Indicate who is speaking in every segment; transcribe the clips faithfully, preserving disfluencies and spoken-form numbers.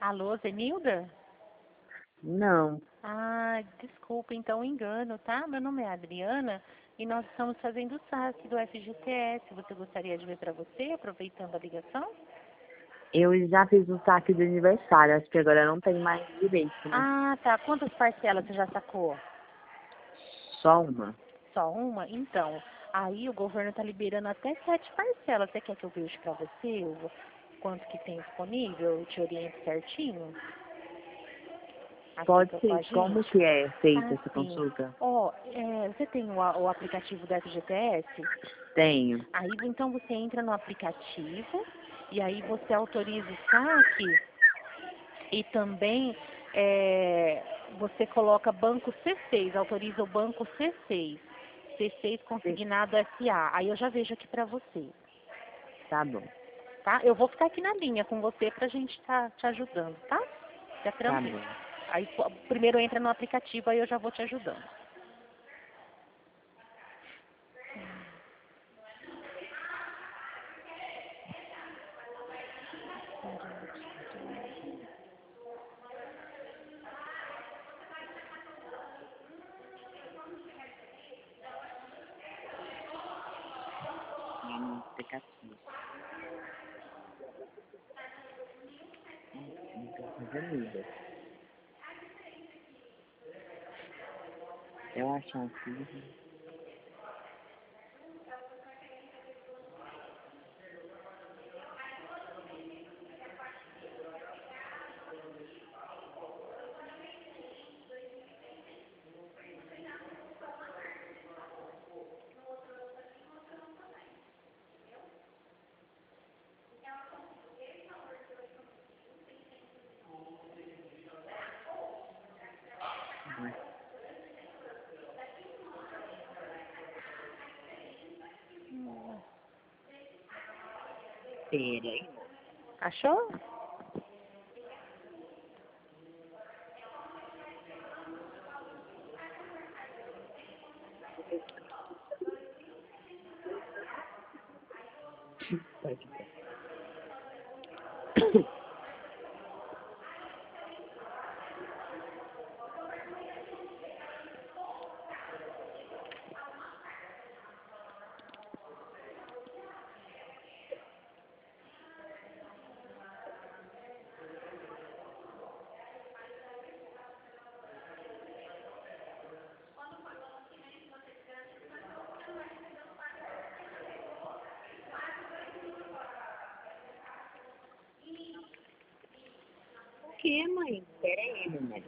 Speaker 1: Alô, Zenilda?
Speaker 2: Não.
Speaker 1: Ah, desculpa, então engano, tá? Meu nome é Adriana e nós estamos fazendo o saque do F G T S. Você gostaria de ver para você, aproveitando a ligação?
Speaker 2: Eu já fiz o saque do aniversário, acho que agora não tem mais direito, né?
Speaker 1: Ah, tá. Quantas parcelas você já sacou?
Speaker 2: Só uma.
Speaker 1: Só uma? Então, aí o governo está liberando até sete parcelas. Você quer que eu veja para você o quanto que tem disponível? Eu te oriento certinho? Aqui
Speaker 2: Pode
Speaker 1: tô com
Speaker 2: ser.
Speaker 1: a
Speaker 2: Como
Speaker 1: gente?
Speaker 2: que é feita
Speaker 1: Ah,
Speaker 2: essa
Speaker 1: sim.
Speaker 2: consulta?
Speaker 1: Ó, é, você tem o, a- o aplicativo do F G T S?
Speaker 2: Tenho.
Speaker 1: Aí, então, você entra no aplicativo e aí você autoriza o saque e também é, você coloca banco C seis, autoriza o banco C seis. C seis consignado S A. Aí eu já vejo aqui pra você,
Speaker 2: Tá bom.
Speaker 1: tá? Eu vou ficar aqui na linha com você pra gente tá te ajudando, tá? Fica
Speaker 2: Tá
Speaker 1: tranquilo.
Speaker 2: bom.
Speaker 1: Aí pô, primeiro entra no aplicativo, aí eu já vou te ajudando.
Speaker 2: É no aplicativo. Não tô fazendo. Eu acho assim. Pera aí.
Speaker 1: Achou?
Speaker 2: Pode ver. O que, mãe? Pera aí, mamãe.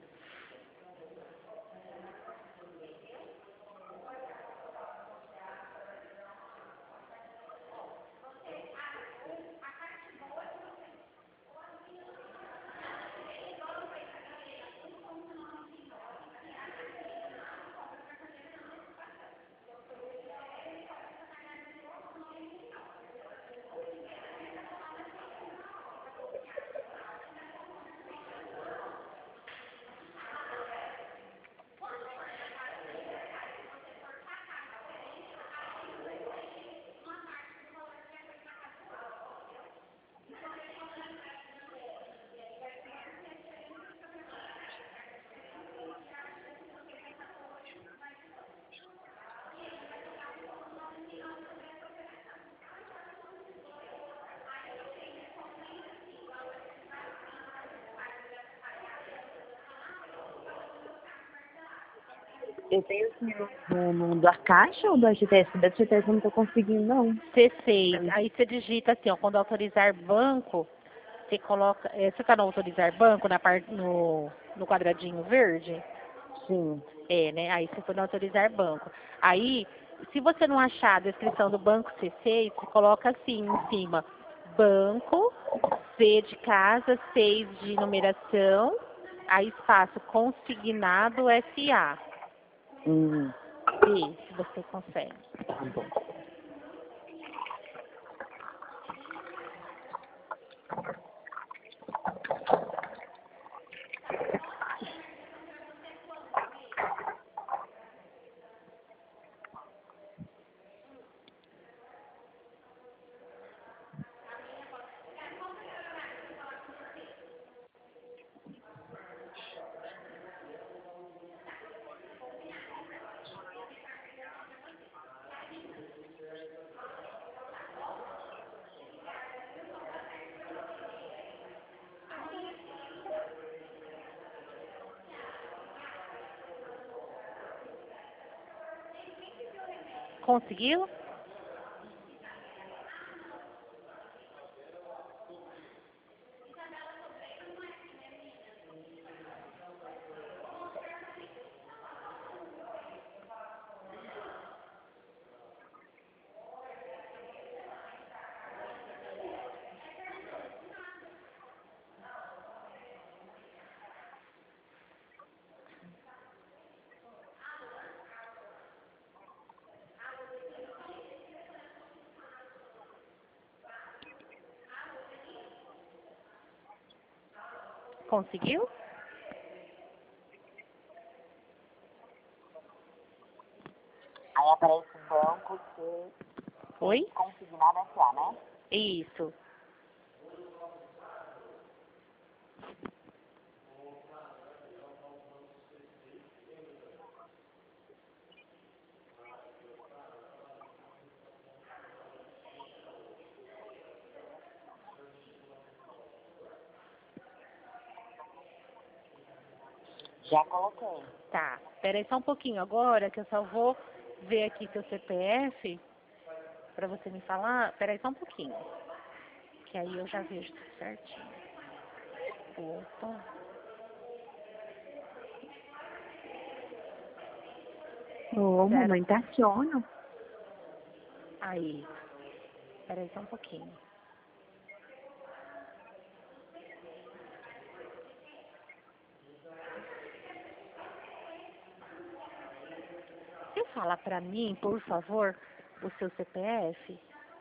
Speaker 2: Eu tenho que ir no, no da Caixa ou do F G T S? Do F G T S eu não tô conseguindo, não.
Speaker 1: C seis. Aí você digita assim, ó, quando autorizar banco, você coloca. É, você tá no autorizar banco na parte no, no quadradinho verde?
Speaker 2: Sim.
Speaker 1: É, né? Aí você foi no autorizar banco. Aí, se você não achar a descrição do banco C seis, você coloca assim em cima, banco, C de casa, seis de numeração, aí espaço consignado S A.
Speaker 2: Hum,
Speaker 1: Vê se você consegue.
Speaker 2: tá bom.
Speaker 1: Conseguiu? Conseguiu?
Speaker 2: Aí aparece o banco que
Speaker 1: Oi?
Speaker 2: consignado S A, né?
Speaker 1: Isso.
Speaker 2: Já coloquei.
Speaker 1: Tá. Espera aí só um pouquinho agora, que eu só vou ver aqui seu C P F pra você me falar. Espera aí só um pouquinho. Que aí eu já vejo tudo certinho. Opa.
Speaker 2: Ô,
Speaker 1: Zero.
Speaker 2: mamãe, tá sono.
Speaker 1: Aí. Espera aí só um pouquinho. Você fala pra mim, por favor, o seu C P F?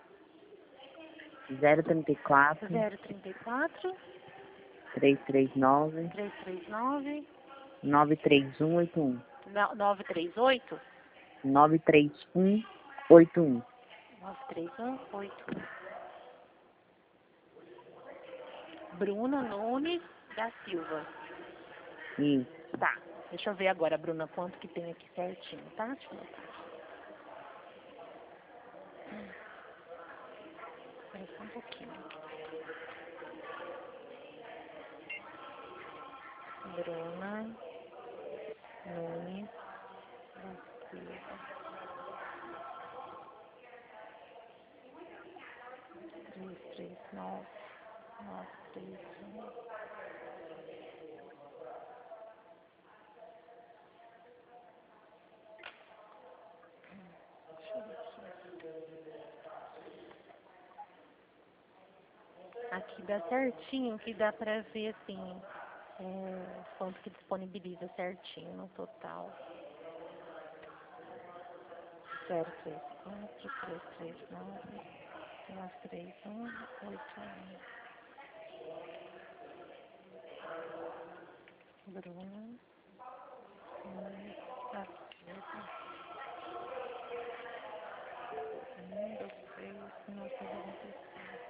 Speaker 2: zero trinta e quatro,
Speaker 1: zero trinta e quatro,
Speaker 2: trezentos e trinta e nove,
Speaker 1: trezentos e trinta e nove,
Speaker 2: nove três um oito um.
Speaker 1: novecentos e trinta e oito,
Speaker 2: nove três um oito um.
Speaker 1: novecentos e trinta e um, oito um. Bruna Nunes da Silva.
Speaker 2: Isso.
Speaker 1: Tá. Deixa eu ver agora, Bruna, quanto que tem aqui certinho, tá? Deixa eu botar aqui. Espera só um pouquinho. Bruna Nunes da Silva. três três nove, nove três um. Deixa eu ver aqui. Aqui dá certinho, que dá pra ver assim, é, quanto que disponibiliza certinho no total. zero três quatro, três três nove, nove três um, oito um. Bruna. Nunes da Silva. um, dois, três, novecentos e noventa e seis.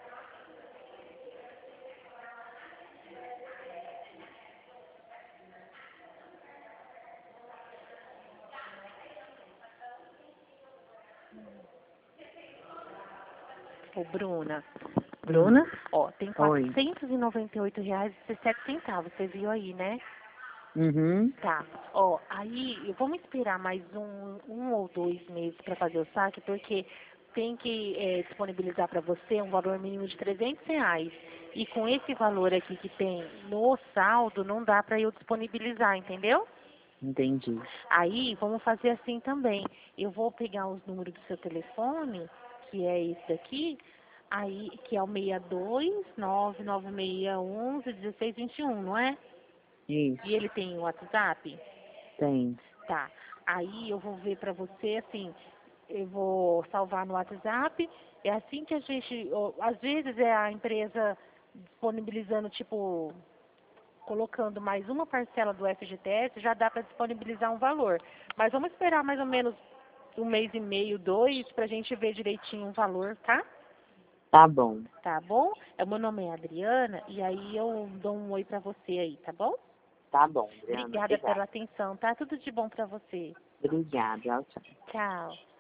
Speaker 1: Ô, Bruna. Bruna, ó, tem
Speaker 2: Oi.
Speaker 1: quatrocentos e noventa e oito reais e dezessete centavos. Você viu aí, né?
Speaker 2: Uhum.
Speaker 1: Tá. Ó, aí vamos esperar mais um, um ou dois meses para fazer o saque, porque tem que é, disponibilizar para você um valor mínimo de trezentos reais. E com esse valor aqui que tem no saldo, não dá para eu disponibilizar, entendeu?
Speaker 2: Entendi.
Speaker 1: Aí, vamos fazer assim também. Eu vou pegar os números do seu telefone, que é esse daqui, aí, que é o seis dois, nove nove seis um um, um seis dois um, não é?
Speaker 2: Isso.
Speaker 1: E ele tem o WhatsApp?
Speaker 2: Tem.
Speaker 1: Tá. Aí eu vou ver pra você, assim, eu vou salvar no WhatsApp. É assim que a gente, ó, às vezes é a empresa disponibilizando, tipo, colocando mais uma parcela do F G T S, já dá para disponibilizar um valor. Mas vamos esperar mais ou menos um mês e meio, dois, para a gente ver direitinho o valor, tá?
Speaker 2: Tá bom.
Speaker 1: Tá bom? O meu nome é Adriana e aí eu dou um oi para você aí, tá bom?
Speaker 2: Tá bom, Adriana.
Speaker 1: Obrigada
Speaker 2: Obrigada.
Speaker 1: pela atenção, tá? Tudo de bom para você.
Speaker 2: Obrigada. Tchau, tchau.
Speaker 1: Tchau.